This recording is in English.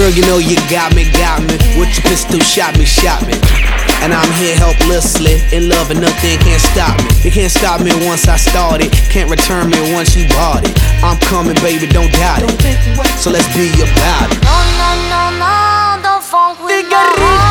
Girl, you know you got me. With your pistol, shot me. And I'm here helplessly, in love and nothing can't stop me. You can't stop me once I started, can't return me once you bought it. I'm coming, baby, don't doubt it. So let's be about it. No, don't funk with my heart.